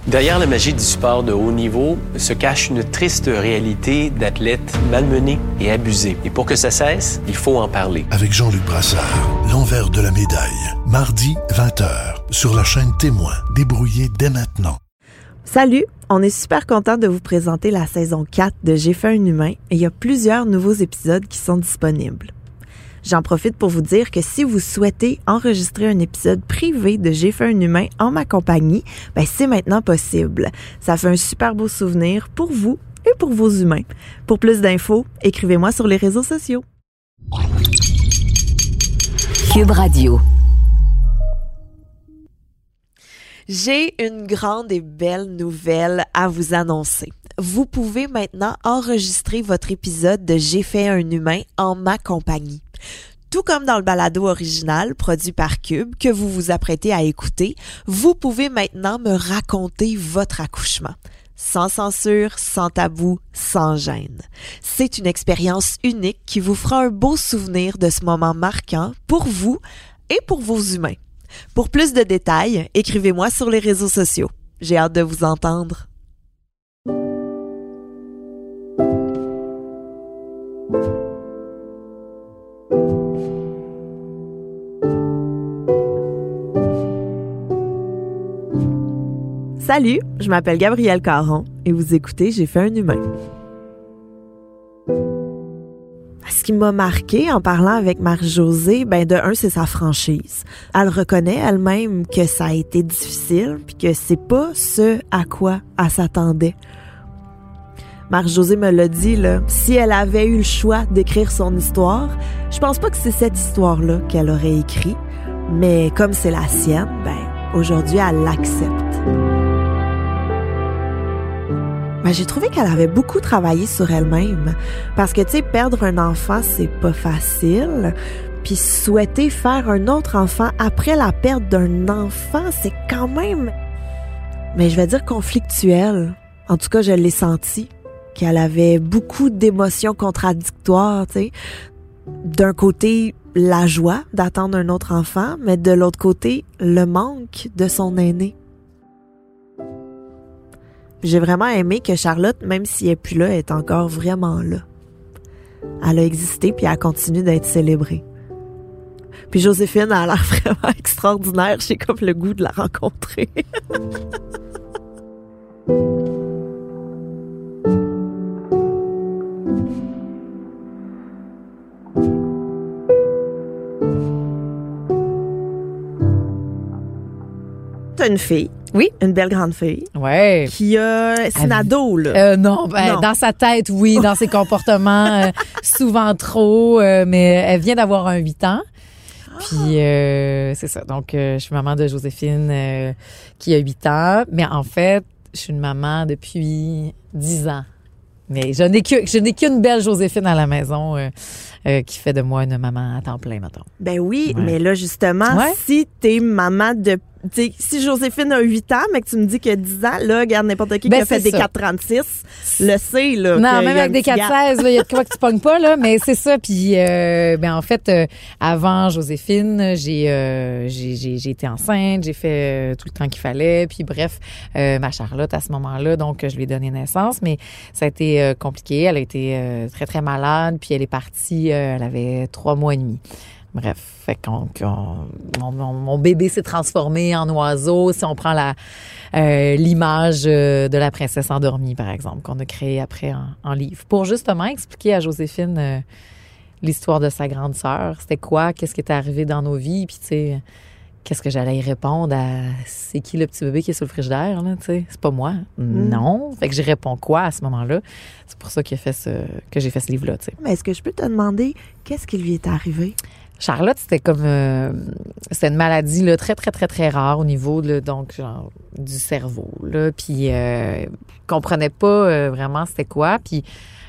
Derrière la magie du sport de haut niveau se cache une triste réalité d'athlètes malmenés et abusés. Et pour que ça cesse, il faut en parler. Avec Jean-Luc Brassard, l'envers de la médaille. Mardi, 20h, sur la chaîne Témoin. Débrouillez dès maintenant. Salut, on est super content de vous présenter la saison 4 de J'ai fait un humain et il y a plusieurs nouveaux épisodes qui sont disponibles. J'en profite pour vous dire que si vous souhaitez enregistrer un épisode privé de J'ai fait un humain en ma compagnie, c'est maintenant possible. Ça fait un super beau souvenir pour vous et pour vos humains. Pour plus d'infos, écrivez-moi sur les réseaux sociaux. Cube Radio. J'ai une grande et belle nouvelle à vous annoncer. Vous pouvez maintenant enregistrer votre épisode de J'ai fait un humain en ma compagnie. Tout comme dans le balado original produit par Cube que vous vous apprêtez à écouter, vous pouvez maintenant me raconter votre accouchement. Sans censure, sans tabou, sans gêne. C'est une expérience unique qui vous fera un beau souvenir de ce moment marquant pour vous et pour vos humains. Pour plus de détails, écrivez-moi sur les réseaux sociaux. J'ai hâte de vous entendre. Salut, je m'appelle Gabrielle Caron et vous écoutez J'ai fait un humain. Ce qui m'a marqué en parlant avec Marie-Josée, de un, c'est sa franchise. Elle reconnaît elle-même que ça a été difficile puis que c'est pas ce à quoi elle s'attendait. Marie-Josée me l'a dit, là, si elle avait eu le choix d'écrire son histoire, je pense pas que c'est cette histoire-là qu'elle aurait écrit, mais comme c'est la sienne, aujourd'hui, elle l'accepte. J'ai trouvé qu'elle avait beaucoup travaillé sur elle-même. Parce que, perdre un enfant, c'est pas facile. Puis souhaiter faire un autre enfant après la perte d'un enfant, c'est quand même, je vais dire conflictuel. En tout cas, je l'ai senti. Qu'elle avait beaucoup d'émotions contradictoires, D'un côté, la joie d'attendre un autre enfant, mais de l'autre côté, le manque de son aîné. J'ai vraiment aimé que Charlotte, même si elle n'est plus là, est encore vraiment là. Elle a existé puis elle continue d'être célébrée. Puis Joséphine, elle a l'air vraiment extraordinaire. J'ai comme le goût de la rencontrer. T'as une fille. Oui. Une belle grande fille. Ouais. Qui a... C'est une ado, là. Non. Dans sa tête, oui. Dans ses comportements, souvent trop. Mais elle vient d'avoir un 8 ans. Puis, c'est ça. Donc, je suis maman de Joséphine qui a 8 ans. Mais en fait, je suis une maman depuis 10 ans. Mais je n'ai qu'une belle Joséphine à la maison qui fait de moi une maman à temps plein, mettons. Oui, ouais. Mais là, justement, si t'es maman de... si Joséphine a 8 ans, mais que tu me dis qu'il a 10 ans, là, regarde n'importe qui a fait des 4,36, le sait, là. Non, même avec des 4,16, il y a de quoi que tu pognes pas, là, mais c'est ça. Puis, en fait, avant Joséphine, j'ai été enceinte, j'ai fait tout le temps qu'il fallait, puis bref, ma Charlotte à ce moment-là, donc je lui ai donné naissance, mais ça a été compliqué. Elle a été très, très malade, puis elle est partie, elle avait 3 mois et demi. Bref, fait mon bébé s'est transformé en oiseau. Si on prend l'image de la princesse endormie, par exemple, qu'on a créée après en livre, pour justement expliquer à Joséphine l'histoire de sa grande sœur. C'était quoi? Qu'est-ce qui était arrivé dans nos vies? Puis, tu sais, qu'est-ce que j'allais y répondre à c'est qui le petit bébé qui est sur le frigidaire, là, tu sais? C'est pas moi. Non. Fait que j'y réponds quoi à ce moment-là? C'est pour ça que j'ai fait ce livre-là, tu sais. Mais est-ce que je peux te demander qu'est-ce qui lui est arrivé? Charlotte, c'était comme c'était une maladie là très très très très rare au niveau là, donc genre du cerveau là, puis comprenait pas vraiment c'était quoi, puis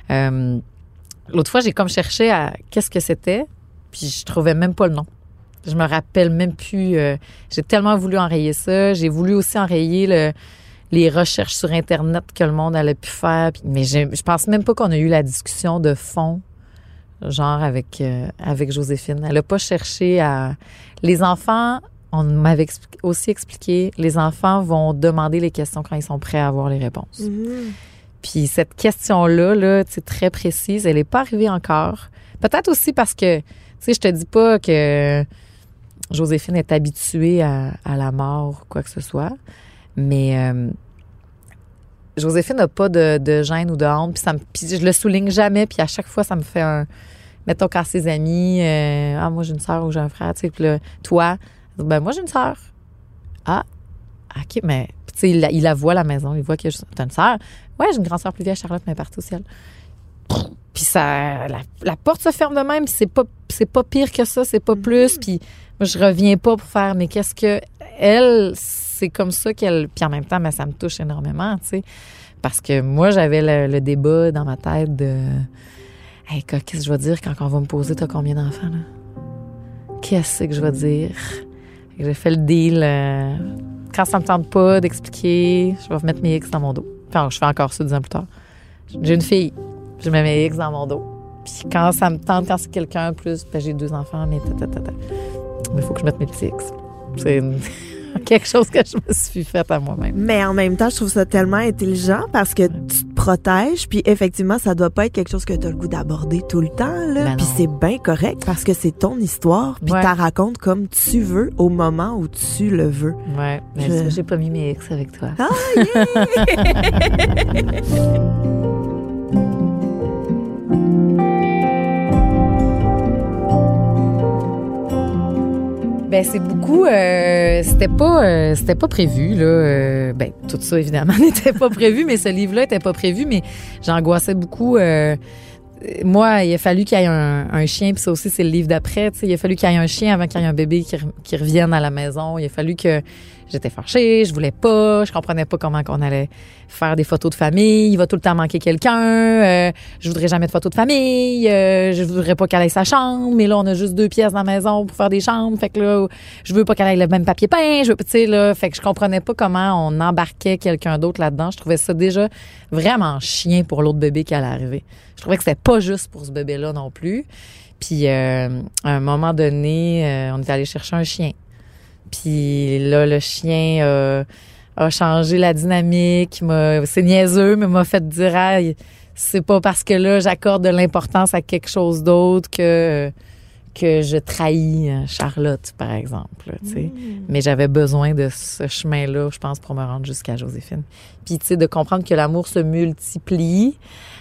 l'autre fois j'ai comme cherché à qu'est-ce que c'était, puis je trouvais même pas le nom. Je me rappelle même plus. J'ai tellement voulu enrayer ça, j'ai voulu aussi enrayer les recherches sur Internet que le monde allait pu faire, mais je pense même pas qu'on a eu la discussion de fond. Genre avec Joséphine. Elle a pas cherché à... Les enfants on m'avait aussi expliqué, les enfants vont demander les questions quand ils sont prêts à avoir les réponses. Puis cette question-là, là, très précise, elle n'est pas arrivée encore. Peut-être aussi parce que, tu sais, je te dis pas que Joséphine est habituée à la mort ou quoi que ce soit, mais Joséphine n'a pas de gêne ou de honte, puis je le souligne jamais, puis à chaque fois, ça me fait un... Mettons, quand ses amis, moi, j'ai une sœur ou j'ai un frère, tu sais, puis là, toi, ben moi, j'ai une sœur. Ah, OK, mais, tu sais, il la voit à la maison, il voit que t'as une sœur. Ouais, j'ai une grande sœur plus vieille, Charlotte, mais elle est partie au ciel. Puis ça, la porte se ferme de même, puis c'est pas pire que ça, c'est pas plus, puis moi, je reviens pas pour faire, mais qu'est-ce que elle, c'est comme ça qu'elle, puis en même temps, mais ça me touche énormément, tu sais, parce que moi, j'avais le débat dans ma tête de, hey, qu'est-ce que je vais dire quand on va me poser, t'as combien d'enfants, là? Qu'est-ce que je vais dire? J'ai fait le deal, quand ça me tente pas d'expliquer, je vais mettre mes X dans mon dos. Enfin, je fais encore ça 10 ans plus tard. J'ai une fille, je mets mes X dans mon dos. Puis quand ça me tente, quand c'est quelqu'un plus, ben j'ai 2 enfants, mais il faut que je mette mes petits X. C'est quelque chose que je me suis faite à moi-même. Mais en même temps, je trouve ça tellement intelligent parce que tu te protèges, puis effectivement, ça doit pas être quelque chose que tu as le goût d'aborder tout le temps, là. Ben puis c'est bien correct parce que c'est ton histoire, puis tu la racontes comme tu veux au moment où tu le veux. Ouais, mais j'ai pas mis mes X avec toi. Ah, yeah! Ben c'est beaucoup, c'était pas prévu là. Ben tout ça évidemment n'était pas prévu, mais ce livre-là était pas prévu, mais j'angoissais beaucoup. Moi, il a fallu qu'il y ait un chien, puis ça aussi c'est le livre d'après. Tu sais, il a fallu qu'il y ait un chien avant qu'il y ait un bébé qui revienne à la maison. Il a fallu que j'étais fâchée, je voulais pas, je comprenais pas comment qu'on allait faire des photos de famille. Il va tout le temps manquer quelqu'un. Je voudrais jamais de photos de famille. Je voudrais pas qu'elle ait sa chambre. Mais là, on a juste 2 pièces dans la maison pour faire des chambres. Fait que là, je veux pas qu'elle ait le même papier peint. Tu sais là, fait que je comprenais pas comment on embarquait quelqu'un d'autre là-dedans. Je trouvais ça déjà vraiment chien pour l'autre bébé qui allait arriver. Je trouvais que c'était pas juste pour ce bébé-là non plus. Puis à un moment donné, on est allé chercher un chien. Puis là, le chien a changé la dynamique. C'est niaiseux, mais m'a fait dire c'est pas parce que là, j'accorde de l'importance à quelque chose d'autre que je trahis Charlotte, par exemple. Tu sais. Mais j'avais besoin de ce chemin-là, je pense, pour me rendre jusqu'à Joséphine. Puis, tu sais, de comprendre que l'amour se multiplie,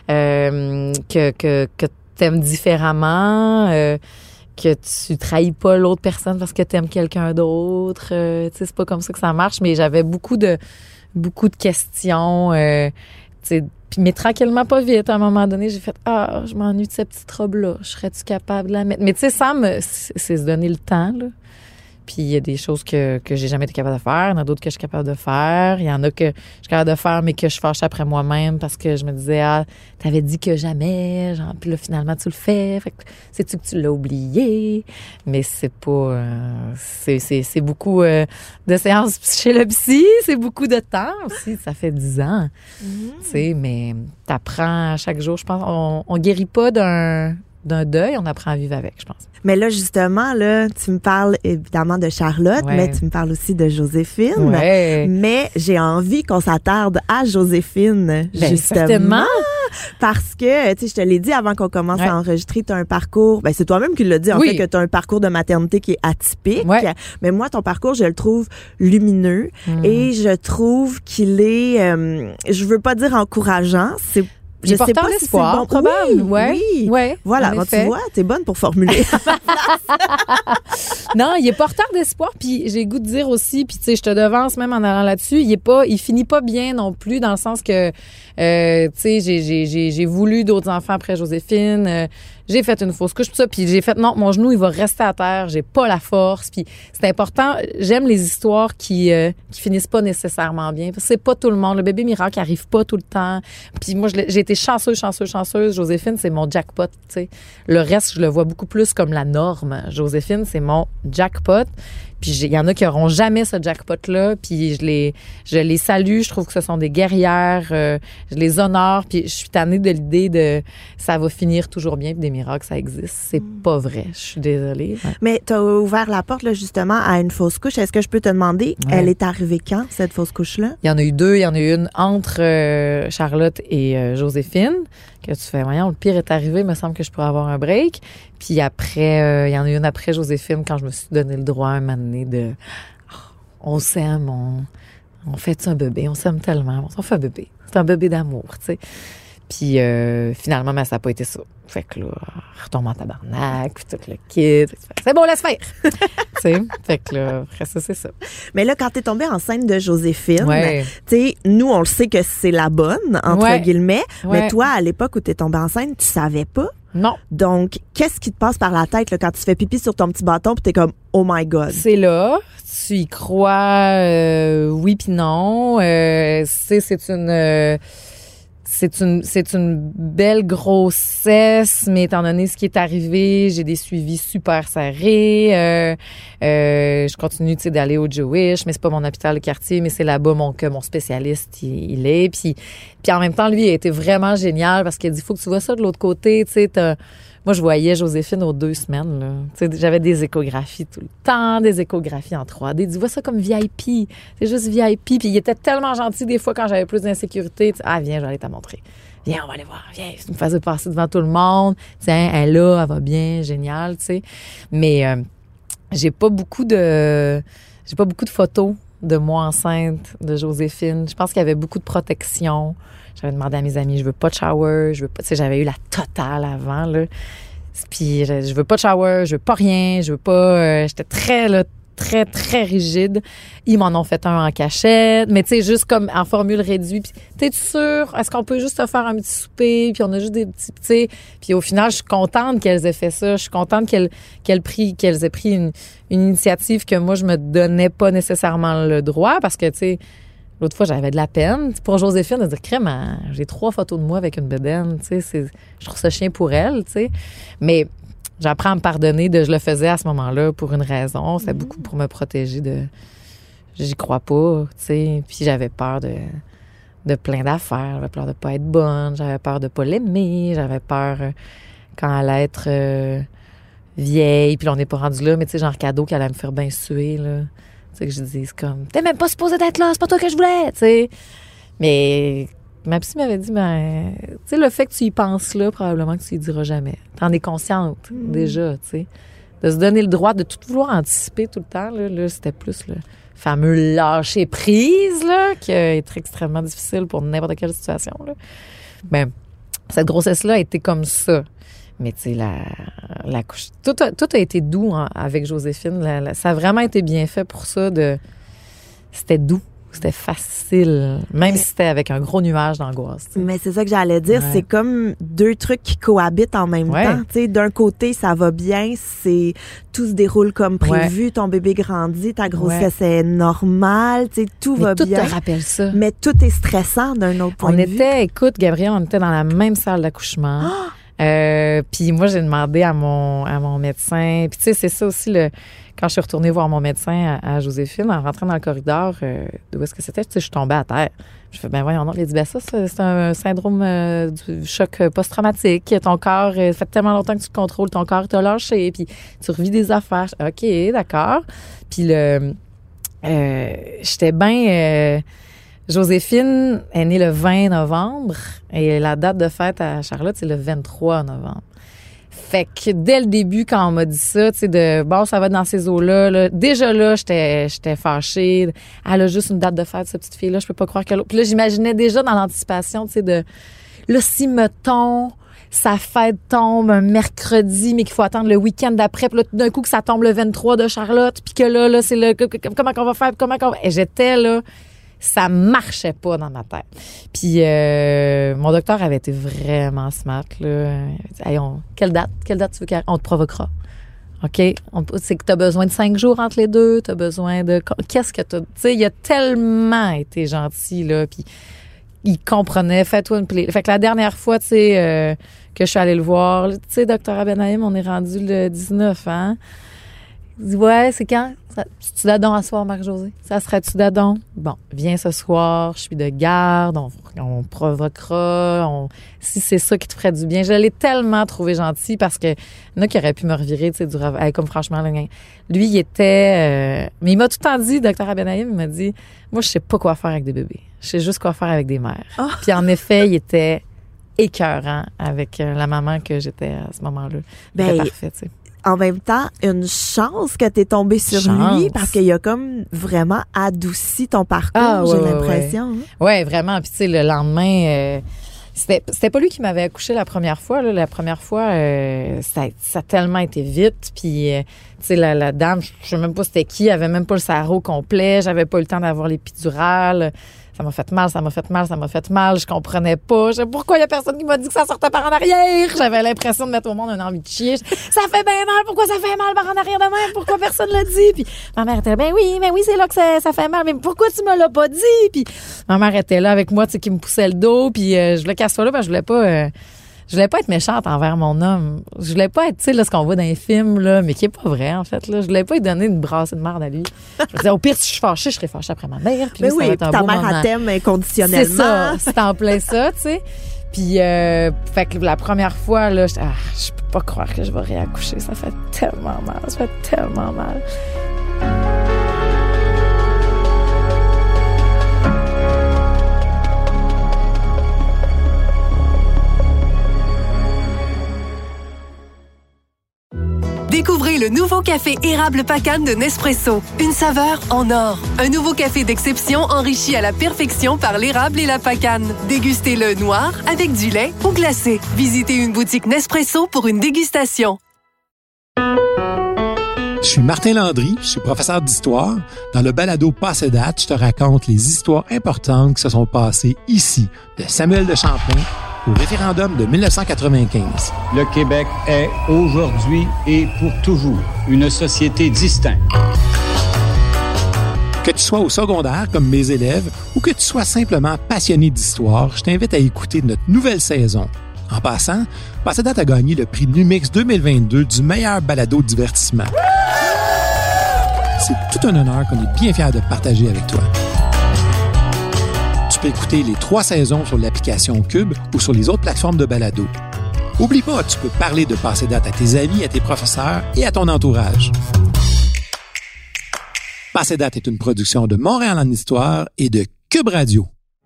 que t'aimes différemment, que tu trahis pas l'autre personne parce que t'aimes quelqu'un d'autre. Tu sais, c'est pas comme ça que ça marche, mais j'avais beaucoup de questions, tu sais, mais tranquillement, pas vite. À un moment donné, j'ai fait « Ah, je m'ennuie de cette petite robe-là. Je serais-tu capable de la mettre? » Mais tu sais, c'est se donner le temps, là. Puis il y a des choses que j'ai jamais été capable de faire. Il y en a d'autres que je suis capable de faire. Il y en a que je suis capable de faire, mais que je fâche après moi-même parce que je me disais « Ah, t'avais dit que jamais. » Genre, puis là, finalement, tu le fais. Fait que sais-tu que tu l'as oublié? Mais c'est pas... c'est beaucoup de séances chez le psy. C'est beaucoup de temps aussi. Ça fait 10 ans. Tu sais, mais t'apprends à chaque jour. Je pense on guérit pas d'un deuil, on apprend à vivre avec, je pense. Mais là, justement, là, tu me parles évidemment de Charlotte, mais tu me parles aussi de Joséphine. Ouais. Mais j'ai envie qu'on s'attarde à Joséphine, justement. Certainement. Parce que, tu sais, je te l'ai dit avant qu'on commence à enregistrer, tu as un parcours, c'est toi-même qui l'as dit, en fait, que tu as un parcours de maternité qui est atypique. Ouais. Mais moi, ton parcours, je le trouve lumineux et je trouve qu'il est, je veux pas dire encourageant, je sais pas si c'est bon, probable. Oui. Voilà, tu vois, t'es bonne pour formuler. Non, il est porteur d'espoir, puis j'ai goût de dire aussi, puis tu sais, je te devance même en allant là-dessus, il finit pas bien non plus dans le sens que, tu sais, j'ai voulu d'autres enfants après Joséphine, j'ai fait une fausse couche, tout ça, puis j'ai fait non, mon genou il va rester à terre, j'ai pas la force, puis c'est important. J'aime les histoires qui finissent pas nécessairement bien. Parce que c'est pas tout le monde. Le bébé miracle arrive pas tout le temps. Puis moi j'ai été chanceuse. Joséphine c'est mon jackpot. Tu sais, le reste je le vois beaucoup plus comme la norme. Joséphine c'est mon jackpot. Puis il y en a qui auront jamais ce jackpot-là, puis je les salue, je trouve que ce sont des guerrières, je les honore, puis je suis tannée de l'idée de ça va finir toujours bien, puis des miracles, ça existe. C'est pas vrai, je suis désolée. Ouais. Mais tu as ouvert la porte là, justement à une fausse couche. Est-ce que je peux te demander, elle est arrivée quand, cette fausse couche-là? Il y en a eu deux. Il y en a eu une entre Charlotte et Joséphine, que tu fais, voyons, le pire est arrivé, il me semble que je pourrais avoir un break. Puis après, il y en a eu une après Joséphine, quand je me suis donné le droit un moment donné de on s'aime, on fait un bébé, on s'aime tellement, on fait un bébé. C'est un bébé d'amour, tu sais. Puis finalement, mais ça n'a pas été ça. Fait que là, retombe en tabarnak, puis tout le kit. C'est bon, laisse faire! Tu sais, fait que là, après ça, c'est ça. Mais là, quand t'es tombée enceinte de Joséphine, Ouais. tu sais, nous, on le sait que c'est la bonne, entre Ouais. guillemets. Ouais. Mais toi, à l'époque où t'es tombée enceinte, tu savais pas. Non. Donc, qu'est-ce qui te passe par la tête là, quand tu fais pipi sur ton petit bâton puis t'es comme « Oh my God ». C'est là, tu y crois, oui puis non. C'est une belle grossesse, mais étant donné ce qui est arrivé, j'ai des suivis super serrés. Je continue, tu sais, d'aller au Jewish, mais c'est pas mon hôpital de quartier, mais c'est là-bas que mon spécialiste il est. Puis en même temps, lui, il a été vraiment génial parce qu'il a dit, faut que tu vois ça de l'autre côté, tu sais, moi, je voyais Joséphine aux 2 semaines, là. Tu sais, j'avais des échographies tout le temps, des échographies en 3D. Il dit, vois ça comme VIP. C'est juste VIP. Puis il était tellement gentil des fois quand j'avais plus d'insécurité. Ah, viens, je vais aller te montrer. Viens, on va aller voir. Viens. Il me faisait passer devant tout le monde. Tiens, elle est là, elle va bien, génial, tu sais. Mais j'ai pas beaucoup de photos de moi enceinte, de Joséphine. Je pense qu'il y avait beaucoup de protection. J'avais demandé à mes amis, je veux pas de shower, je veux pas, tu sais, j'avais eu la totale avant, là. Puis je veux pas de shower, je veux pas rien, je veux pas, j'étais très, très rigide. Ils m'en ont fait un en cachette, mais tu sais, juste comme en formule réduite. Puis, t'es-tu sûre? Est-ce qu'on peut juste te faire un petit souper? Puis on a juste des petits, tu sais. Puis au final, je suis contente qu'elles aient fait ça. Je suis contente qu'elles aient pris une initiative que moi, je me donnais pas nécessairement le droit parce que, tu sais, l'autre fois, j'avais de la peine. Pour Joséphine, de dire, crème, j'ai 3 photos de moi avec une bedaine, tu sais, je trouve ça chien pour elle, tu sais. Mais j'apprends à me pardonner je le faisais à ce moment-là pour une raison. C'est beaucoup pour me protéger j'y crois pas, tu sais. Puis j'avais peur de plein d'affaires. J'avais peur de pas être bonne. J'avais peur de pas l'aimer. J'avais peur quand elle allait être vieille. Puis là, on n'est pas rendu là, mais tu sais, genre cadeau qu'elle allait me faire bien suer, là. Tu sais, que je dise comme, t'es même pas supposée d'être là, c'est pas toi que je voulais, tu sais. Mais ma psy m'avait dit, ben, tu sais, le fait que tu y penses là, probablement que tu y diras jamais. T'en es consciente, déjà, tu sais. De se donner le droit de tout vouloir anticiper tout le temps, là c'était plus le fameux lâcher prise, là, qui est extrêmement difficile pour n'importe quelle situation, là. Ben, cette grossesse-là a été comme ça. Mais tu sais, la couche... Tout a été doux avec Joséphine. Ça a vraiment été bien fait pour ça. C'était doux. C'était facile. Même si c'était avec un gros nuage d'angoisse. T'sais. Mais c'est ça que j'allais dire. Ouais. C'est comme 2 trucs qui cohabitent en même temps. Tu sais, d'un côté, ça va bien. Tout se déroule comme prévu. Ouais. Ton bébé grandit. Ta grossesse est normale. Tu sais, tout va bien. Mais tout te rappelle ça. Mais tout est stressant d'un autre point de vue. Écoute, Gabrielle, on était dans la même salle d'accouchement. Oh! Puis moi, j'ai demandé à mon médecin. Puis tu sais, c'est ça aussi, quand je suis retournée voir mon médecin à Joséphine, en rentrant dans le corridor, d'où est-ce que c'était? Tu sais, je suis tombée à terre. Je fais, ben voyons, non. Il a dit, ben ça, c'est un syndrome du choc post-traumatique. Ton corps, ça fait tellement longtemps que tu te contrôles, ton corps t'a lâché, puis tu revis des affaires. OK, d'accord. Puis j'étais bien... Joséphine est née le 20 novembre et la date de fête à Charlotte, c'est le 23 novembre. Fait que dès le début, quand on m'a dit ça, tu sais, ça va dans ces eaux-là, déjà là, j'étais fâchée. Elle a juste une date de fête, cette petite fille-là, je peux pas croire qu'elle... Puis là, j'imaginais déjà dans l'anticipation, tu sais, là, si mettons, sa fête tombe un mercredi, mais qu'il faut attendre le week-end d'après, puis là, tout d'un coup, que ça tombe le 23 de Charlotte, puis que là, c'est le... Comment qu'on va faire, Et j'étais là... Ça marchait pas dans ma tête. Puis mon docteur avait été vraiment smart, là. Il a dit, hey, quelle date tu veux qu'on te provoquera? OK? C'est que t'as besoin de 5 jours entre les deux, t'as besoin de... Qu'est-ce que t'as... Tu sais, il a tellement été gentil, là, puis il comprenait, fais-toi une plaie. Fait que la dernière fois, tu sais, que je suis allée le voir, tu sais, docteur Abenaïm, on est rendu le 19, hein? Il dit, ouais, c'est quand? C'est-tu d'adon à soir, Marc-Josée? Ça serait-tu d'adon? Bon, viens ce soir, je suis de garde, on provoquera, si c'est ça qui te ferait du bien. Je l'ai tellement trouvé gentil parce que il y en a qui auraient pu me revirer, tu sais, comme franchement, là, lui, il était... mais il m'a tout le temps dit, Dr. Abenaïm, il m'a dit, moi, je sais pas quoi faire avec des bébés. Je sais juste quoi faire avec des mères. Oh. Puis en effet, il était écœurant avec la maman que j'étais à ce moment-là. C'était parfait, tu sais. En même temps, une chance que t'es tombée sur lui parce qu'il a comme vraiment adouci ton parcours, j'ai l'impression. Ouais, vraiment. Puis tu sais, le lendemain, c'était pas lui qui m'avait accouché la première fois. Là. La première fois, ça a tellement été vite. Puis tu sais, la dame, je sais même pas c'était qui, elle avait même pas le sarrau complet. J'avais pas eu le temps d'avoir l'épidurale. Ça m'a fait mal. Je comprenais pas. Je sais pourquoi il y a personne qui m'a dit que ça sortait par en arrière. J'avais l'impression de mettre au monde une envie de chier. Ça fait bien mal. Pourquoi ça fait mal par en arrière de même? Pourquoi personne l'a dit? Puis ma mère était là, ben oui, c'est là que ça fait mal. Mais pourquoi tu me l'as pas dit? Puis ma mère était là avec moi, tu sais, qui me poussait le dos. Puis je voulais qu'elle soit là parce que je voulais pas être méchante envers mon homme. Je voulais pas être, tu sais, là, ce qu'on voit dans les films, là, mais qui est pas vrai, en fait, là. Je voulais pas lui donner une brassée de merde à lui. Je me disais, au pire, si je suis fâchée, je serais fâchée après ma mère. Puis mais oui, ta mère à t'aime inconditionnellement. C'est ça, c'est en plein ça, tu sais. Puis, fait que la première fois, là, je peux pas croire que je vais réaccoucher. Ça fait tellement mal. Découvrez le nouveau café érable Pacane de Nespresso. Une saveur en or. Un nouveau café d'exception enrichi à la perfection par l'érable et la pacane. Dégustez-le noir, avec du lait ou glacé. Visitez une boutique Nespresso pour une dégustation. Je suis Martin Landry, je suis professeur d'histoire. Dans le balado Passé date, je te raconte les histoires importantes qui se sont passées ici, de Samuel de Champlain au référendum de 1995. Le Québec est aujourd'hui et pour toujours une société distincte. Que tu sois au secondaire comme mes élèves ou que tu sois simplement passionné d'histoire, je t'invite à écouter notre nouvelle saison. En passant, Passé date a gagné le prix Numix 2022 du meilleur balado divertissement. C'est tout un honneur qu'on est bien fiers de partager avec toi. Tu peux écouter les 3 saisons sur l'application Cube ou sur les autres plateformes de balado. Oublie pas, tu peux parler de Passé date à tes amis, à tes professeurs et à ton entourage. Passé date est une production de Montréal en Histoire et de Cube Radio.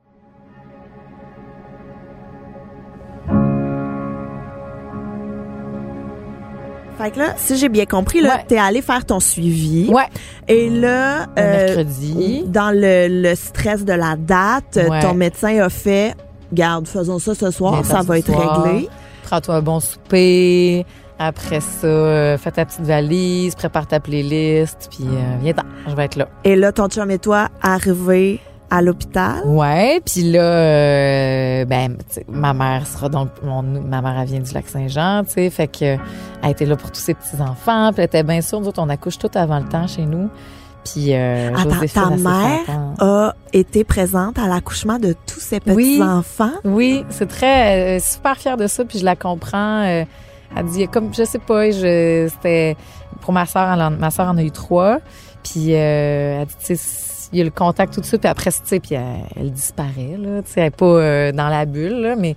Fait que là, si j'ai bien compris, là, t'es allé faire ton suivi. Ouais. Et là, mercredi, dans le stress de la date, ton médecin a fait, garde, faisons ça ce soir, ça va être réglé. Prends-toi un bon souper. Après ça, fais ta petite valise, prépare ta playlist, puis viens-t'en, je vais être là. Et là, ton chum et toi, arrivés à l'hôpital. Ouais, puis là, ma mère sera donc, ma mère elle vient du Lac-Saint-Jean, tu sais, fait que elle était là pour tous ses petits enfants, puis elle était bien sûre, nous autres on accouche tout avant le temps chez nous. Puis ta mère a été présente à l'accouchement de tous ses petits enfants. Oui, c'est très super fière de ça, puis je la comprends. Elle dit comme je sais pas, c'était pour ma sœur en a eu 3, puis elle dit tu sais il y a le contact tout de suite, puis après, tu sais, puis elle disparaît, là, tu sais, elle est pas dans la bulle, là, mais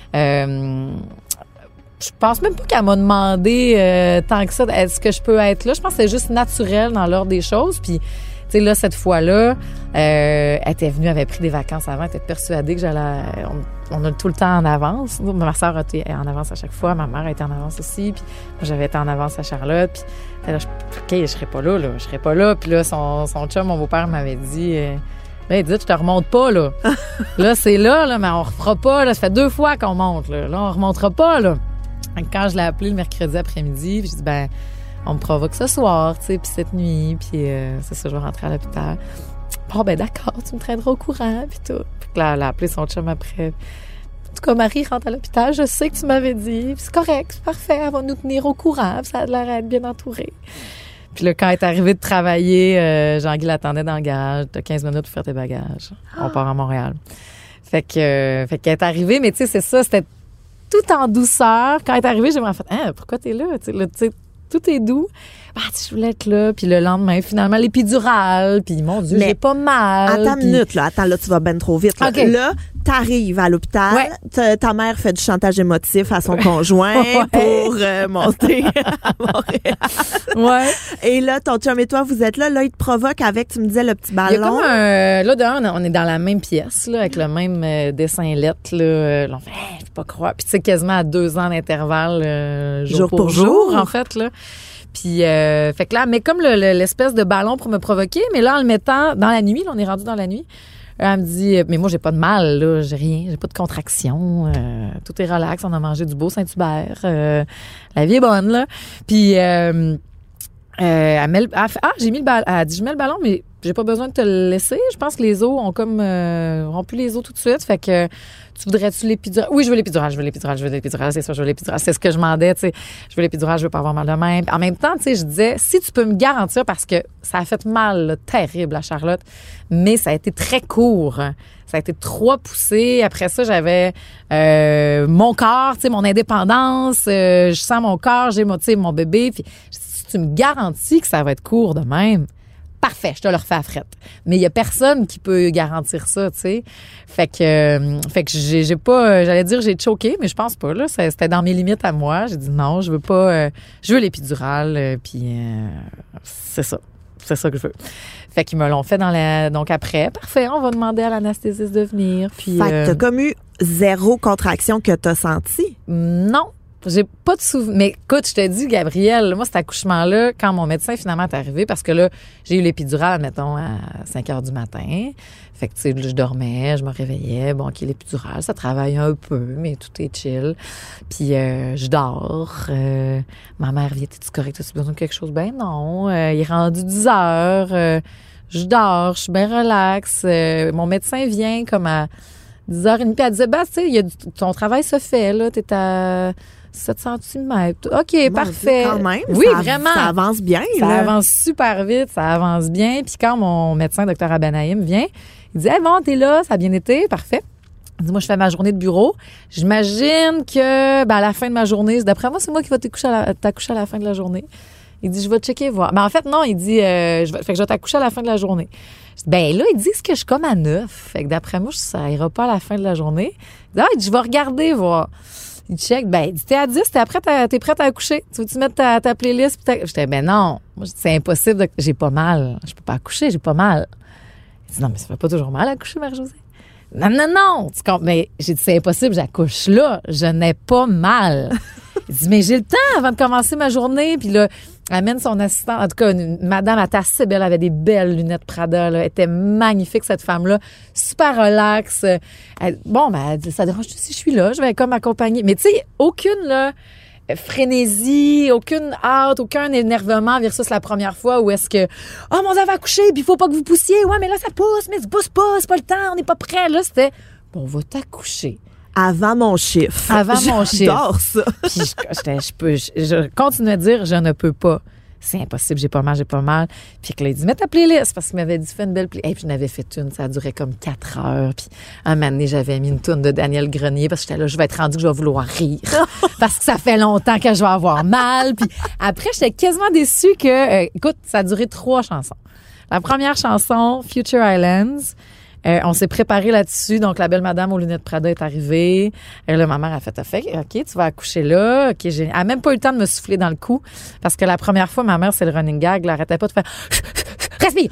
je pense même pas qu'elle m'a demandé tant que ça, est-ce que je peux être là? Je pense que c'est juste naturel dans l'ordre des choses, puis, tu sais, là, cette fois-là, elle était venue, elle avait pris des vacances avant, elle était persuadée que j'allais... On a tout le temps en avance. Ma sœur a été en avance à chaque fois, ma mère a été en avance aussi, puis moi, j'avais été en avance à Charlotte, puis là, je serais pas là. Puis là, son chum, mon beau-père m'avait dit... là, il dit, tu te remontes pas, là. Là, c'est là, mais on refera pas, là. Ça fait 2 fois qu'on monte, là. Là, on remontera pas, là. Quand je l'ai appelé le mercredi après-midi, puis je dis, on me provoque ce soir, tu sais, puis cette nuit, puis c'est ça, je vais rentrer à l'hôpital. Bon, d'accord, tu me traîneras au courant, puis tout. Puis là, elle a appelé son chum après. En tout cas, Marie rentre à l'hôpital, je sais que tu m'avais dit, puis c'est correct, c'est parfait, elle va nous tenir au courant, puis ça a l'air d'être bien entouré. Puis là, quand elle est arrivée de travailler, Jean-Guy l'attendait dans le garage, t'as 15 minutes pour faire tes bagages. On part à Montréal. Fait qu'elle est arrivée, mais tu sais, c'est ça, c'était tout en douceur. Quand elle est arrivée, j'ai vraiment fait, pourquoi t'es là? Tu sais, tout est doux. Je voulais être là. Puis le lendemain, finalement, l'épidurale. Puis mon Dieu, j'ai pas mal. Attends une minute, là. Attends, là, tu vas ben trop vite. Là, okay. Là t'arrives à l'hôpital. Ouais. Ta mère fait du chantage émotif à son conjoint pour monter à Montréal. Ouais. Et là, ton chum et toi, vous êtes là. Là, il te provoque avec, tu me disais, le petit ballon. Il y a comme là, dehors, on est dans la même pièce, là, avec le même dessin lettre, là. On fait, je peux pas croire. Puis, tu sais, quasiment à 2 ans d'intervalle, jour pour jour, en fait, là. Puis, fait que là, mais comme l'espèce de ballon pour me provoquer, mais là, en le mettant dans la nuit, là, on est rendu dans la nuit, elle me dit, mais moi, j'ai pas de mal, là, j'ai rien, j'ai pas de contraction, tout est relax, on a mangé du beau Saint-Hubert, la vie est bonne, là. Puis, elle j'ai mis le ballon, elle dit, je mets le ballon, mais j'ai pas besoin de te le laisser. Je pense que les os ont comme rompu les os tout de suite. Fait que tu voudrais-tu l'épidural? Oui, je veux l'épidural, c'est ça, je veux l'épidural. C'est ce que je demandais, tu sais. Je veux l'épidural, je veux pas avoir mal de même. En même temps, tu sais, je disais, si tu peux me garantir, parce que ça a fait mal, là, terrible à Charlotte, mais ça a été très court. Ça a été 3 poussées. Après ça, j'avais mon corps, tu sais, mon indépendance. Je sens mon corps, j'ai mon bébé. Puis si tu me garantis que ça va être court de même, parfait, je te le refais à frette. Mais il y a personne qui peut garantir ça, tu sais. Fait que j'ai pas, j'allais dire j'ai choqué, mais je pense pas, là. C'était dans mes limites à moi. J'ai dit non, je veux pas, je veux l'épidurale, puis c'est ça. C'est ça que je veux. Fait qu'ils me l'ont fait donc après, parfait, on va demander à l'anesthésiste de venir. Puis, fait que t'as comme eu 0 contraction que t'as senti? Non. J'ai pas de souvenir. Mais écoute, je te dis, Gabrielle, moi, cet accouchement-là, quand mon médecin finalement est arrivé, parce que là, j'ai eu l'épidurale, mettons, à 5 heures du matin. Fait que, tu sais, je dormais, je me réveillais. Bon, OK, l'épidurale, ça travaille un peu, mais tout est chill. Puis, je dors. Ma mère vient, t'es-tu correct? As-tu besoin de quelque chose? Ben non. Il est rendu 10 heures. Je dors, je suis bien relax. Mon médecin vient comme à 10h30. Puis elle disait, tu sais, ton travail se fait, là. T'es à 7 cm. OK, parfait. Quand même, oui, vraiment. Ça avance bien. Ça là. avance super vite, ça avance bien. Puis quand mon médecin, Dr. Abanaïm, vient, il dit, bon, t'es là, ça a bien été, parfait. Il dit, moi, je fais ma journée de bureau. J'imagine que, à la fin de ma journée, d'après moi, c'est moi qui vais t'accoucher à la fin de la journée. Il dit, je vais checker, voir. Mais en fait, non, il dit, je vais t'accoucher à la fin de la journée. Ben là, ils disent que je suis comme à 9. Fait que d'après moi, ça ira pas à la fin de la journée. Il dit, je vais regarder, voir. Il check, il dit, t'es à 10, t'es prête à accoucher. Tu veux-tu mettre ta playlist? J'étais, non. Moi, c'est impossible. J'ai pas mal. Je peux pas accoucher, j'ai pas mal. Il dit, non, mais ça fait pas toujours mal à accoucher, Marie-Josée. Non. Mais j'ai dit, c'est impossible, j'accouche là. Je n'ai pas mal. Il dit, mais j'ai le temps avant de commencer ma journée. Puis là, elle amène son assistant. En tout cas, madame, elle était assez belle. Elle avait des belles lunettes Prada. Là. Elle était magnifique, cette femme-là. Super relax. Elle dit, ça dérange si je suis là? Je vais comme accompagner. Mais tu sais, aucune frénésie, aucune hâte, aucun énervement versus la première fois où est-ce que, oh mon Dieu, elle va accoucher, puis il faut pas que vous poussiez. Ouais, mais là, ça pousse, mais tu pousses pas, c'est pas le temps, on n'est pas prêt. Là, c'était, on va t'accoucher. Avant mon chiffre. J'adore ça. Puis je continue à dire, je ne peux pas. C'est impossible, j'ai pas mal. Puis là, il dit, mets ta playlist, parce qu'il m'avait dit, fais une belle playlist. Et puis, je n'avais fait une, ça a duré comme 4 heures. Puis, un moment donné, j'avais mis une toune de Daniel Grenier, parce que j'étais là, je vais être rendue que je vais vouloir rire. Parce que ça fait longtemps que je vais avoir mal. Puis, après, j'étais quasiment déçue que, écoute, ça a duré 3 chansons. La première chanson, Future Islands. On s'est préparé là-dessus. Donc, la belle madame aux lunettes Prada est arrivée. Et là, ma mère a fait, OK, tu vas accoucher là. OK, elle n'a même pas eu le temps de me souffler dans le cou. Parce que la première fois, ma mère, c'est le running gag. Elle n'arrêtait pas de faire, respire.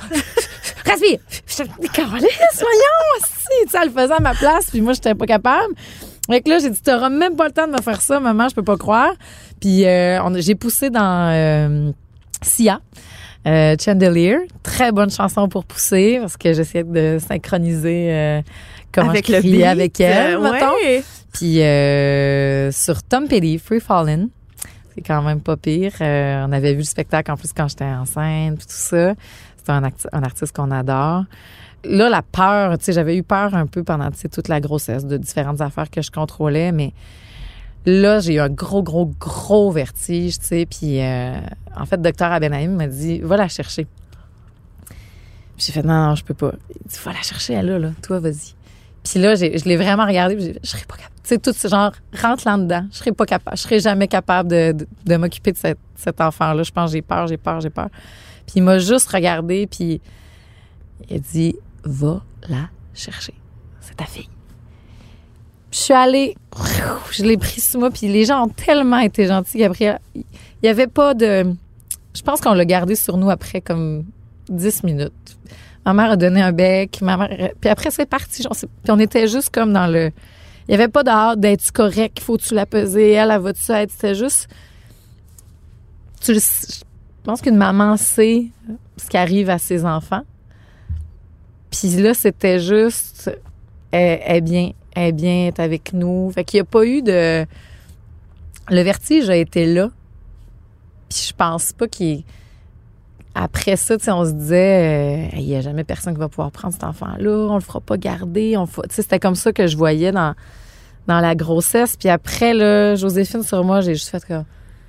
Je dis, Carlis, voyons, si. Elle le faisait à ma place. Puis moi, j'étais pas capable. Fait que là, j'ai dit, tu n'auras même pas le temps de me faire ça, maman, je peux pas croire. Puis, j'ai poussé dans Sia. Chandelier, très bonne chanson pour pousser parce que j'essayais de synchroniser comment avec je criais avec elle, mettons. Puis sur Tom Petty, Free Fallin', c'est quand même pas pire. On avait vu le spectacle en plus quand j'étais enceinte, puis tout ça. C'est un artiste qu'on adore. Là, la peur, tu sais, j'avais eu peur un peu pendant toute la grossesse de différentes affaires que je contrôlais, mais là, j'ai eu un gros vertige, tu sais, puis en fait, Dr. Abanaïm m'a dit, va la chercher. Puis j'ai fait, non, je peux pas. Il dit, va la chercher, elle là, toi, vas-y. Puis là, je l'ai vraiment regardé, puis je serais pas capable. Tu sais, tout ce genre, rentre là-dedans. Je serais pas capable. Je serais jamais capable de m'occuper de cet enfant-là. Je pense, j'ai peur. Puis il m'a juste regardé, puis il a dit, va la chercher. C'est ta fille. Puis je suis allée, je l'ai pris sous moi, puis les gens ont tellement été gentils, Gabriel. Il y avait pas de... Je pense qu'on l'a gardé sur nous après comme 10 minutes. Ma mère a donné un bec, puis après c'est parti. Puis on était juste comme dans le... Il y avait pas de hâte d'être correct, faut-tu la peser, elle va-tu être... C'était juste... Je pense qu'une maman sait ce qui arrive à ses enfants. Puis là, c'était juste... Elle est bien, elle est avec nous. Fait qu'il n'y a pas eu de... Le vertige a été là. Puis je pense pas qu'il... Après ça, tu sais, on se disait, il n'y a jamais personne qui va pouvoir prendre cet enfant-là, on le fera pas garder. Tu sais, c'était comme ça que je voyais dans la grossesse. Puis après, là, Joséphine sur moi, j'ai juste fait comme...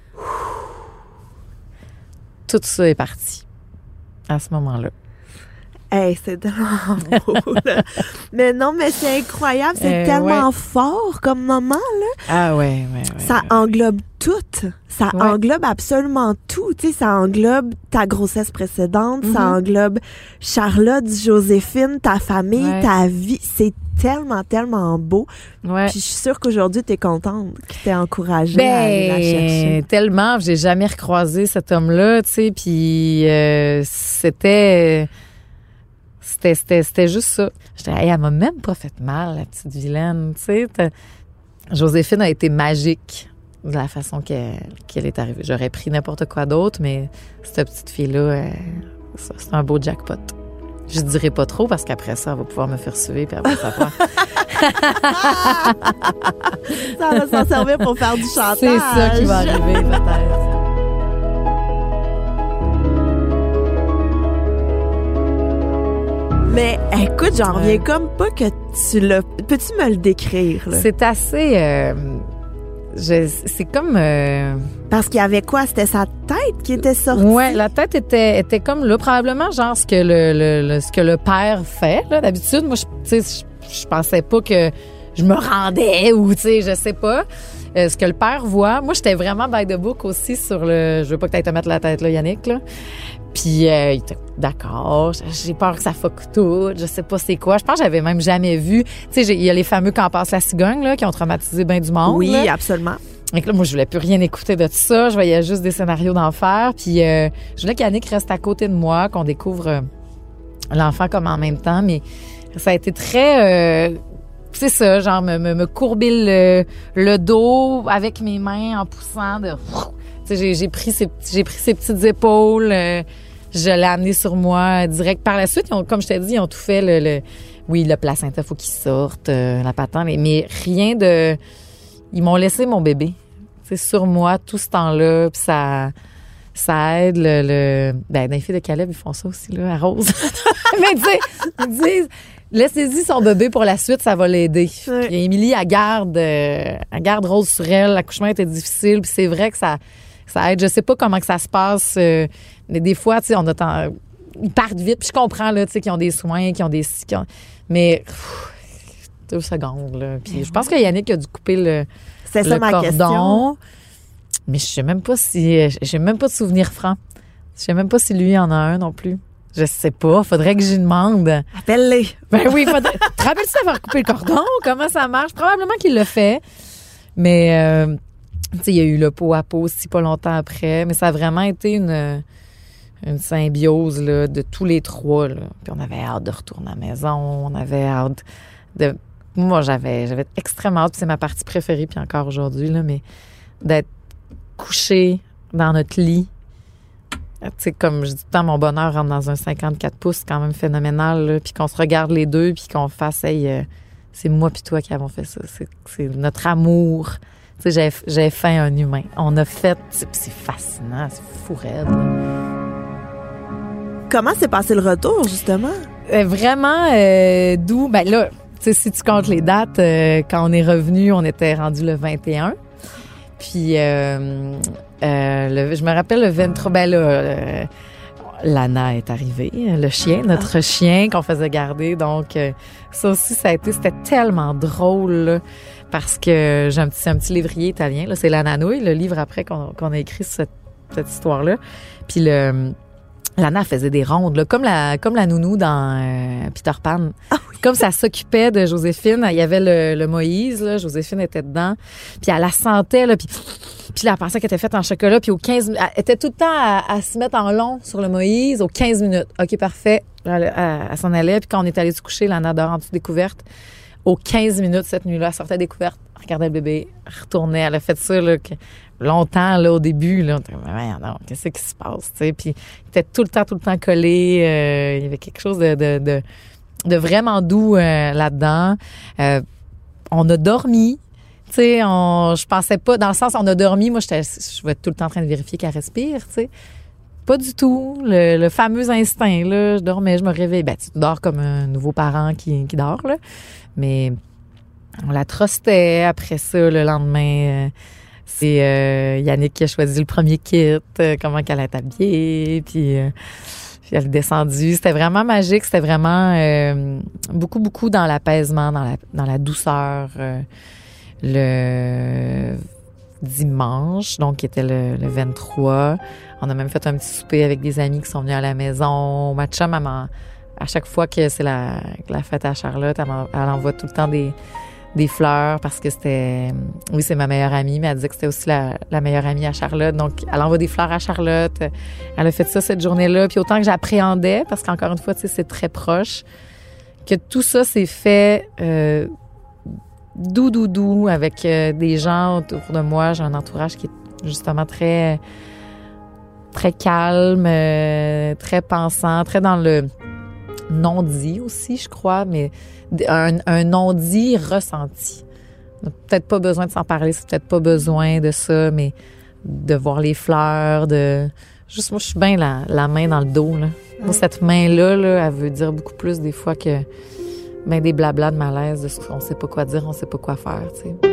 Tout ça est parti à ce moment-là. Hey, c'est tellement beau, là. Mais non, mais c'est incroyable. C'est tellement fort comme moment, là. Ah ouais. Ça englobe tout. Ça englobe absolument tout. Tu sais, ça englobe ta grossesse précédente, ça englobe Charlotte, Joséphine, ta famille, ta vie. C'est tellement, tellement beau. Ouais. Puis je suis sûre qu'aujourd'hui, t'es contente qu'il t'ait encouragée à aller la chercher. Tellement. J'ai jamais recroisé cet homme-là, tu sais. Puis c'était juste ça. J'étais, elle m'a même pas fait mal, la petite vilaine, tu sais. Joséphine a été magique de la façon qu'elle est arrivée. J'aurais pris n'importe quoi d'autre, mais cette petite fille-là, c'est un beau jackpot. Je dirais pas trop parce qu'après ça, elle va pouvoir me faire suivre puis elle va savoir. Ça va s'en servir pour faire du chantage. C'est ça qui va arriver, peut-être. Mais écoute, j'en reviens comme pas que tu l'as... Peux-tu me le décrire, là? C'est assez... c'est comme... Parce qu'il y avait quoi? C'était sa tête qui était sortie? Ouais, la tête était comme là, probablement genre ce que le père fait, là, d'habitude. Moi, je pensais pas que je me rendais ou, tu sais, je sais pas. Ce que le père voit. Moi, j'étais vraiment by the book aussi sur le... Je veux pas que t'ailles te mettre la tête là, Yannick, là. Puis, il était d'accord, j'ai peur que ça fuck tout, je sais pas c'est quoi. Je pense que j'avais même jamais vu. Tu sais, il y a les fameux Quand passe la cigogne, là, qui ont traumatisé bien du monde. Oui, là. absolument. Donc là, moi, je voulais plus rien écouter de tout ça. Je voyais juste des scénarios d'enfer. Puis, je voulais qu'Yannick reste à côté de moi, qu'on découvre l'enfant comme en même temps. Mais ça a été très... c'est ça, genre me courber le dos avec mes mains en poussant de... Tu sais, j'ai pris ses petites épaules, je l'ai amené sur moi direct. Par la suite, comme je t'ai dit, ils ont tout fait le placenta, faut qu'il sorte, la patente, mais rien de... Ils m'ont laissé mon bébé, tu sais, sur moi tout ce temps-là, puis ça aide dans les filles de Caleb, ils font ça aussi, là, à Rose. Mais tu sais, ils disent... Laissez-y son bébé pour la suite, ça va l'aider. Ouais. Puis Émilie, elle garde Rose sur elle. L'accouchement était difficile, puis c'est vrai que ça aide. Je sais pas comment que ça se passe, mais des fois, tu sais, ils partent vite. Puis je comprends là, tu sais, qu'ils ont des soins, mais 2 secondes là. Puis je pense que Yannick a dû couper le cordon. Question. Mais je sais même pas j'ai même pas de souvenir franc. Je sais même pas si lui en a un non plus. Je sais pas. Faudrait que j'y demande. Appelle-les. Ben oui, te rappelles-tu d'avoir coupé le cordon? Comment ça marche? Probablement qu'il l'a fait. Mais, tu sais, il y a eu le pot à pot aussi pas longtemps après. Mais ça a vraiment été une symbiose, là, de tous les 3, là. Puis on avait hâte de retourner à la maison. On avait hâte de... Moi, j'avais extrêmement hâte. Puis c'est ma partie préférée, puis encore aujourd'hui, là. Mais d'être couché dans notre lit. Tu sais, comme je dis tout le temps, mon bonheur rentre dans un 54 pouces, c'est quand même phénoménal, là. Puis qu'on se regarde les deux, puis qu'on fasse, c'est moi puis toi qui avons fait ça. C'est notre amour. Tu sais, j'ai fait un humain. On a fait... C'est fascinant, c'est fou raide. Comment s'est passé le retour, justement? Vraiment doux. Ben là, tu sais, si tu comptes les dates, quand on est revenu, on était rendu le 21. Puis... je me rappelle le 23, ben là, Lana est arrivée, le chien, notre chien qu'on faisait garder. Donc, ça aussi, c'était tellement drôle, là, parce que j'ai un petit livrier italien. Là, c'est La Nanouille, le livre après qu'on a écrit cette histoire-là. Puis Lana faisait des rondes, là, comme la nounou dans Peter Pan. Ah oui. Comme ça s'occupait de Joséphine, il y avait le Moïse, là, Joséphine était dedans, puis elle la sentait, là, puis là, elle pensait qu'elle était faite en chocolat, puis aux 15 minutes, elle était tout le temps à se mettre en long sur le Moïse, aux 15 minutes. OK, parfait. Elle s'en allait, puis quand on est allé se coucher, Lana dort en dessous découverte. Aux 15 minutes cette nuit-là, elle sortait découverte, regardait le bébé, retournait. Elle a fait ça, là, longtemps, là, au début, là. Non, qu'est-ce qui se passe, tu sais? Puis, il était tout le temps collé. Il y avait quelque chose de vraiment doux là-dedans. On a dormi. Tu sais, je pensais pas, dans le sens, on a dormi. Moi, je vais tout le temps en train de vérifier qu'elle respire, tu sais. Pas du tout. Le fameux instinct, là. Je dormais, je me réveillais. Ben, tu dors comme un nouveau parent qui dort, là. Mais on la trustait. Après ça, le lendemain, c'est Yannick qui a choisi le premier kit, comment qu'elle est habillée, puis elle est descendue. C'était vraiment magique. C'était vraiment beaucoup dans l'apaisement, dans la douceur. Le dimanche, donc qui était le 23. On a même fait un petit souper avec des amis qui sont venus à la maison. Ma chum, à chaque fois que c'est la fête à Charlotte, elle envoie tout le temps des fleurs parce que oui, c'est ma meilleure amie, mais elle disait que c'était aussi la meilleure amie à Charlotte. Donc, elle envoie des fleurs à Charlotte. Elle a fait ça cette journée-là. Puis autant que j'appréhendais, parce qu'encore une fois, tu sais, c'est très proche, que tout ça s'est fait doux, avec des gens autour de moi. J'ai un entourage qui est justement très calme, très pensant, très dans le non-dit aussi, je crois, mais un non-dit ressenti. On n'a peut-être pas besoin de s'en parler, c'est peut-être pas besoin de ça, mais de voir les fleurs, juste moi, je suis bien la main dans le dos, là. Moi, cette main-là, là, elle veut dire beaucoup plus des fois que des blablas de malaise, de ce qu'on sait pas quoi dire, on sait pas quoi faire, tu sais.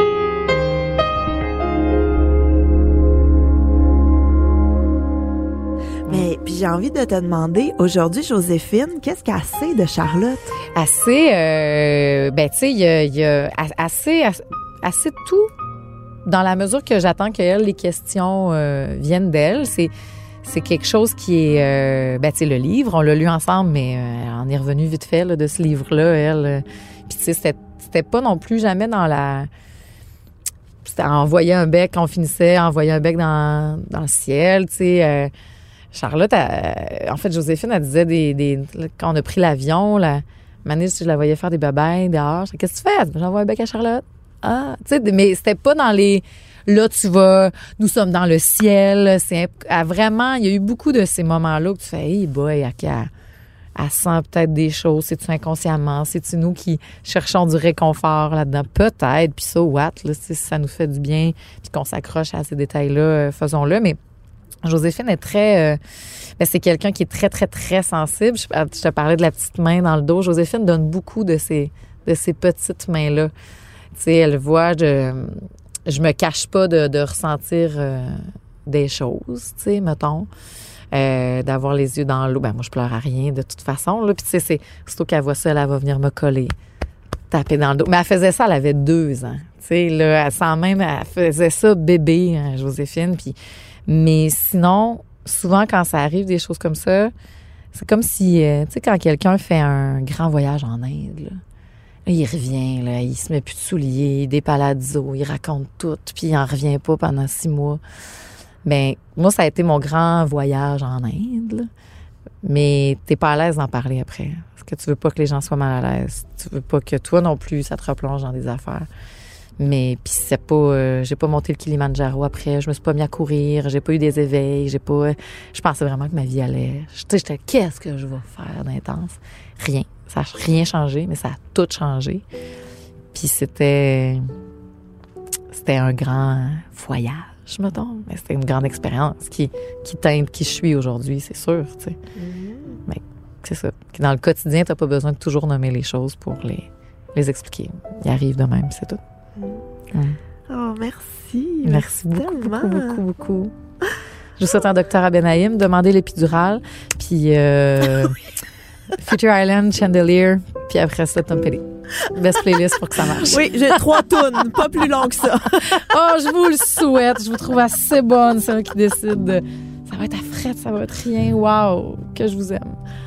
Mais puis j'ai envie de te demander, aujourd'hui, Joséphine, qu'est-ce qu'elle sait de Charlotte? Assez, tu sais, il y a assez tout, dans la mesure que j'attends qu'elle, les questions viennent d'elle. C'est quelque chose qui est, tu sais, le livre, on l'a lu ensemble, mais on est revenu vite fait là, de ce livre-là, elle. Puis tu sais, c'était pas non plus jamais dans c'était envoyer un bec, on finissait à envoyer un bec dans le ciel, tu sais. Charlotte, en fait, Joséphine, elle disait quand on a pris l'avion, je la voyais faire des babayes dehors. Qu'est-ce que tu fais? J'envoie un bec à Charlotte. Ah, tu sais, mais c'était pas dans les... Là, nous sommes dans le ciel. Vraiment, il y a eu beaucoup de ces moments-là où tu fais, hey boy, elle sent peut-être des choses. C'est-tu inconsciemment? C'est-tu nous qui cherchons du réconfort là-dedans? Peut-être. Puis ça, là, si ça nous fait du bien, puis qu'on s'accroche à ces détails-là, faisons-le. Mais Joséphine est c'est quelqu'un qui est très, très, très sensible. Je te parlais de la petite main dans le dos. Joséphine donne beaucoup de ces petites mains-là. Tu sais, elle voit, je me cache pas de ressentir des choses, tu sais, mettons. D'avoir les yeux dans l'eau. Ben, moi, je pleure à rien, de toute façon, là. Puis, tu sais, surtout qu'elle voit ça, elle va venir me coller, taper dans le dos. Mais elle faisait ça, elle avait 2 ans. Tu sais, là, elle faisait ça bébé, hein, Joséphine. Mais sinon, souvent, quand ça arrive, des choses comme ça, c'est comme si, tu sais, quand quelqu'un fait un grand voyage en Inde, là, il revient, là, il se met plus de souliers, des palazzo, il raconte tout, puis il en revient pas pendant 6 mois. Ben, moi, ça a été mon grand voyage en Inde, là. Mais t'es pas à l'aise d'en parler après. Parce que tu veux pas que les gens soient mal à l'aise. Tu veux pas que toi non plus, ça te replonge dans des affaires. Mais puis c'est pas... j'ai pas monté le Kilimandjaro après. Je me suis pas mis à courir. J'ai pas eu des éveils. Je pensais vraiment que ma vie allait... Tu sais, j'étais, qu'est-ce que je vais faire d'intense? Rien. Ça n'a rien changé, mais ça a tout changé. Puis c'était un grand voyage, mettons. Mais c'était une grande expérience qui teinte qui je suis aujourd'hui, c'est sûr, tu sais. Mais c'est ça. Dans le quotidien, t'as pas besoin de toujours nommer les choses pour les expliquer. Ils arrivent de même, c'est tout. Oh, merci. Merci beaucoup, beaucoup. Je vous souhaite un docteur à Benaïm, demandez l'épidural, puis Future Island, Chandelier, puis après ça, Tom Petty. Best playlist pour que ça marche. Oui, j'ai 3 tunes, pas plus long que ça. Oh, je vous le souhaite. Je vous trouve assez bonne, celle qui décide de... Ça va être à frette, ça va être rien. Wow, que je vous aime.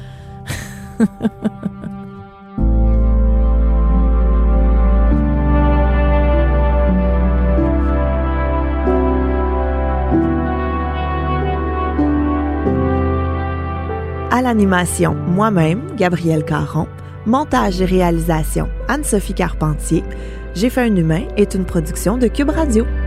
À l'animation, moi-même, Gabrielle Caron. Montage et réalisation, Anne-Sophie Carpentier. J'ai fait un humain est une production de Cube Radio.